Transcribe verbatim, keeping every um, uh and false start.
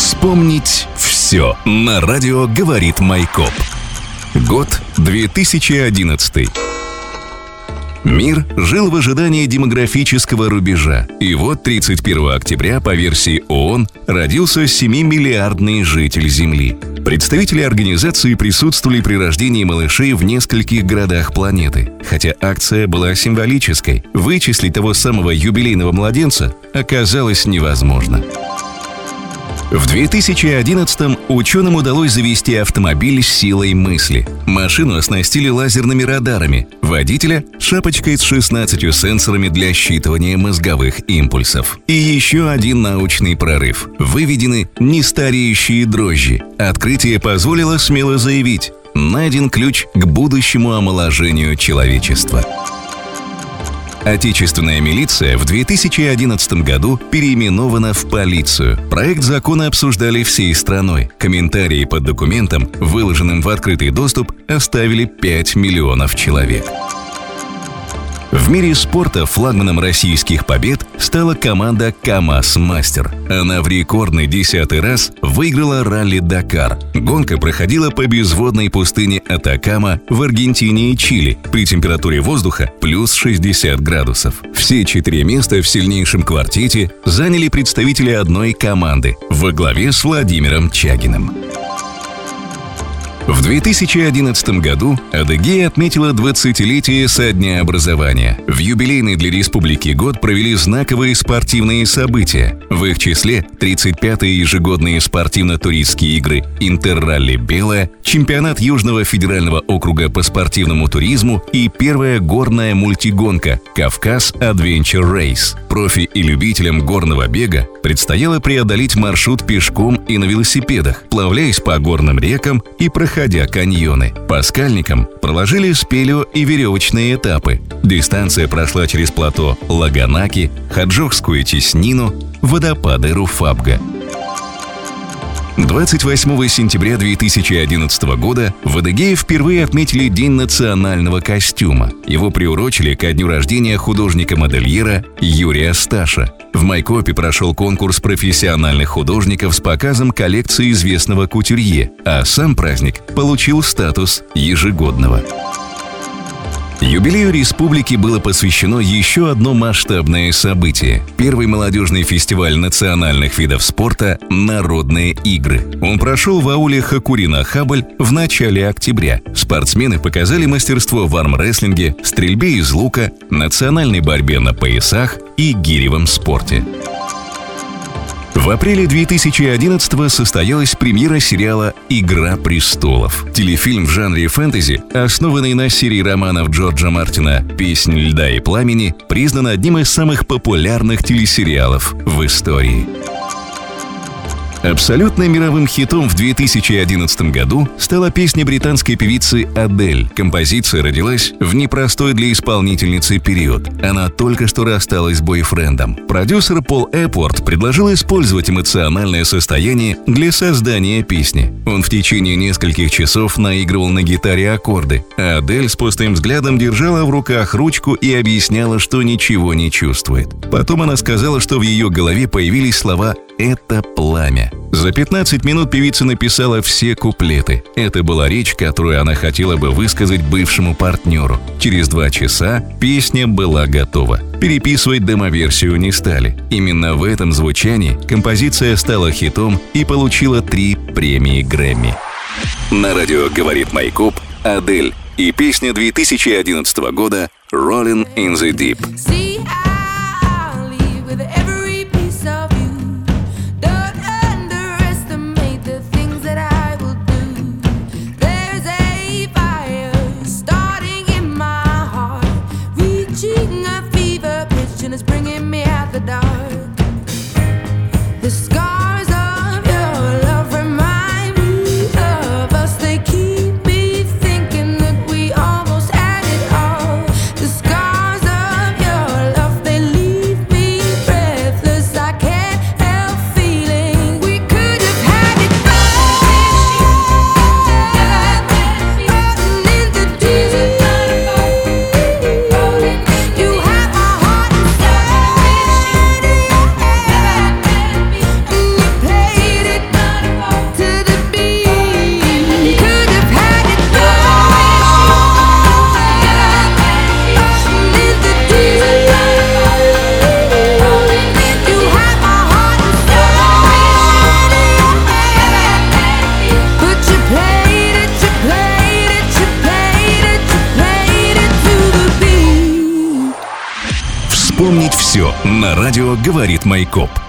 Вспомнить все на радио «Говорит Майкоп». Год две тысячи одиннадцатый. Мир жил в ожидании демографического рубежа. И вот тридцать первого октября по версии ООН родился семимиллиардный житель Земли. Представители организации присутствовали при рождении малышей в нескольких городах планеты. Хотя акция была символической, вычислить того самого юбилейного младенца оказалось невозможно. В две тысячи одиннадцатом ученым удалось завести автомобиль с силой мысли. Машину оснастили лазерными радарами, водителя – шапочкой с шестнадцатью сенсорами для считывания мозговых импульсов. И еще один научный прорыв. Выведены нестареющие дрожжи. Открытие позволило смело заявить – найден ключ к будущему омоложению человечества. Отечественная милиция в две тысячи одиннадцатом году переименована в полицию. Проект закона обсуждали всей страной. Комментарии под документом, выложенным в открытый доступ, оставили пять миллионов человек. В мире спорта флагманом российских побед стала команда КамАЗ-Мастер. Она в рекордный десятый раз выиграла ралли-Дакар. Гонка проходила по безводной пустыне Атакама в Аргентине и Чили при температуре воздуха плюс шестьдесят градусов. Все четыре места в сильнейшем квартете заняли представители одной команды во главе с Владимиром Чагиным. В две тысячи одиннадцатом году Адыгея отметила двадцатилетие со дня образования. В юбилейный для республики год провели знаковые спортивные события. В их числе тридцать пятые ежегодные спортивно-туристские игры «Интерралли Белая», чемпионат Южного федерального округа по спортивному туризму и первая горная мультигонка «Кавказ Adventure Race». Профи и любителям горного бега предстояло преодолеть маршрут пешком и на велосипедах, плавляясь по горным рекам и проходя каньоны. По скальникам проложили спелео и веревочные этапы. Дистанция прошла через плато Лаганаки, Хаджохскую теснину, водопады Руфабга. двадцать восьмого сентября две тысячи одиннадцатого года в Адыгее впервые отметили День национального костюма. Его приурочили ко дню рождения художника-модельера Юрия Сташа. В Майкопе прошел конкурс профессиональных художников с показом коллекции известного кутюрье, а сам праздник получил статус ежегодного. Юбилею республики было посвящено еще одно масштабное событие – первый молодежный фестиваль национальных видов спорта «Народные игры». Он прошел в ауле Хакурина-Хабль в начале октября. Спортсмены показали мастерство в армрестлинге, стрельбе из лука, национальной борьбе на поясах и гиревом спорте. В апреле две тысячи одиннадцатого состоялась премьера сериала «Игра престолов». Телефильм в жанре фэнтези, основанный на серии романов Джорджа Мартина «Песнь льда и пламени», признан одним из самых популярных телесериалов в истории. Абсолютно мировым хитом в две тысячи одиннадцатом году стала песня британской певицы Адель. Композиция родилась в непростой для исполнительницы период. Она только что рассталась с бойфрендом. Продюсер Пол Эпворт предложил использовать эмоциональное состояние для создания песни. Он в течение нескольких часов наигрывал на гитаре аккорды, а Адель с пустым взглядом держала в руках ручку и объясняла, что ничего не чувствует. Потом она сказала, что в ее голове появились слова «Это пламя». За пятнадцать минут певица написала все куплеты. Это была речь, которую она хотела бы высказать бывшему партнеру. Через два часа песня была готова. Переписывать демоверсию не стали. Именно в этом звучании композиция стала хитом и получила три премии Грэмми. На радио «Говорит Майкоп» Адель и песня две тысячи одиннадцатого года «Rolling in the Deep». It's bringing me out the dark. The scars of your love remind me of us. They keep me thinking that we almost had it all. The scars of your love, they leave me breathless. I can't help feeling we could have had it all. Rolling in the deep. You have my heart inside. Вспомнить все на радио «Говорит Майкоп».